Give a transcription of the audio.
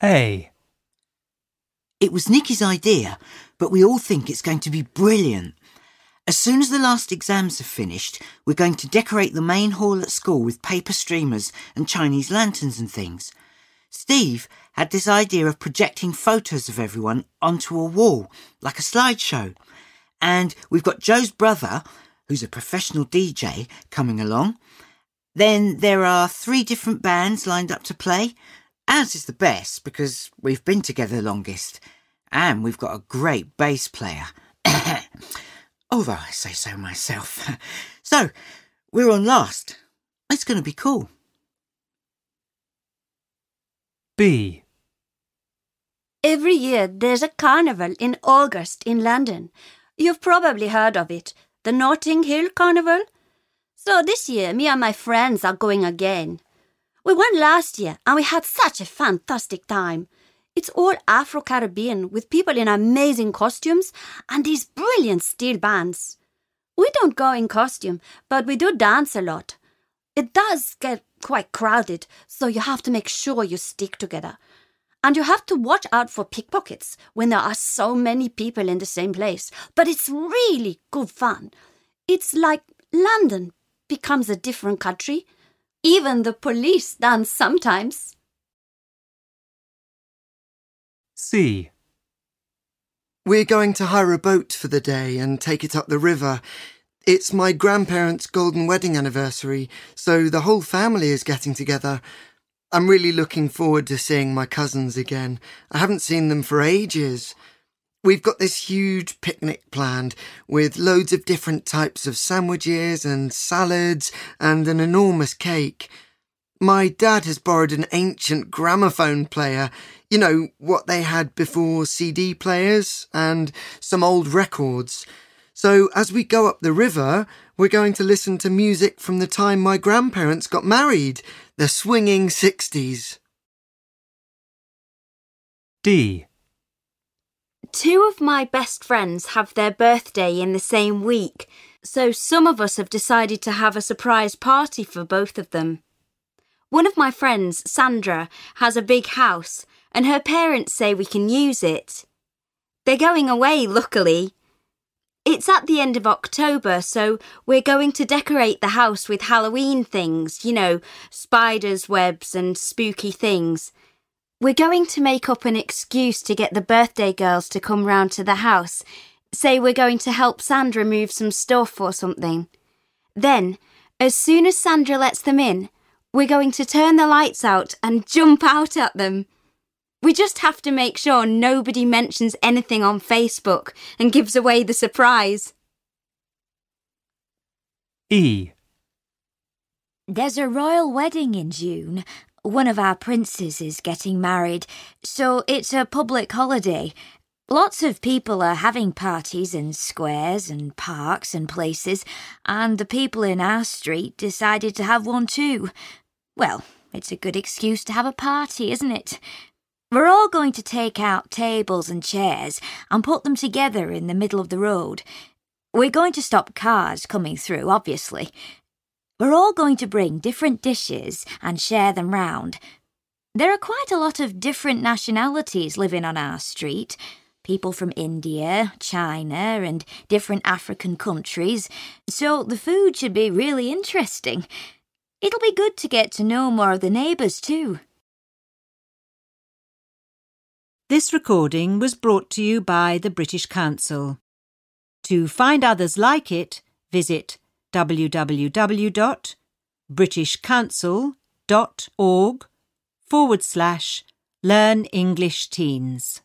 A. It was Nikki's idea, but we all think it's going to be brilliant. As soon as the last exams are finished, we're going to decorate the main hall at school with paper streamers and Chinese lanterns and things. Steve had this idea of projecting photos of everyone onto a wall, like a slideshow. And we've got Joe's brother, who's a professional DJ, coming along. Then there are 3 different bands lined up to play. Ours is the best because we've been together the longest. And we've got a great bass player. Although I say so myself. So, we're on last. It's going to be cool. B. Every year there's a carnival in August in London. You've probably heard of it, the Notting Hill Carnival. So this year, me and my friends are going again. We went last year and we had such a fantastic time. It's all Afro-Caribbean with people in amazing costumes and these brilliant steel bands. We don't go in costume, but we do dance a lot. It does get quite crowded, so you have to make sure you stick together. And you have to watch out for pickpockets when there are so many people in the same place. But it's really good fun. It's like London becomes a different country. Even the police dance sometimes. C. We're going to hire a boat for the day and take it up the river. It's my grandparents' golden wedding anniversary, so the whole family is getting together. I'm really looking forward to seeing my cousins again. I haven't seen them for ages. We've got this huge picnic planned with loads of different types of sandwiches and salads and an enormous cake. My dad has borrowed an ancient gramophone player, you know, what they had before CD players, and some old records. So as we go up the river, we're going to listen to music from the time my grandparents got married, the swinging 60s. D. 2 of my best friends have their birthday in the same week, so some of us have decided to have a surprise party for both of them. One of my friends, Sandra, has a big house and her parents say we can use it. They're going away, luckily. It's at the end of October, so we're going to decorate the house with Halloween things, you know, spiders' webs and spooky things. We're going to make up an excuse to get the birthday girls to come round to the house. Say we're going to help Sandra move some stuff or something. Then, as soon as Sandra lets them in, we're going to turn the lights out and jump out at them. We just have to make sure nobody mentions anything on Facebook and gives away the surprise. E. There's a royal wedding in June. One of our princes is getting married, so it's a public holiday. Lots of people are having parties in squares and parks and places, and the people in our street decided to have one too. Well, it's a good excuse to have a party, isn't it? We're all going to take out tables and chairs and put them together in the middle of the road. We're going to stop cars coming through, obviously. We're all going to bring different dishes and share them round. There are quite a lot of different nationalities living on our street. People from India, China, and different African countries. So the food should be really interesting. It'll be good to get to know more of the neighbours too. This recording was brought to you by the British Council. To find others like it, visit www.britishcouncil.org/Learn English Teens.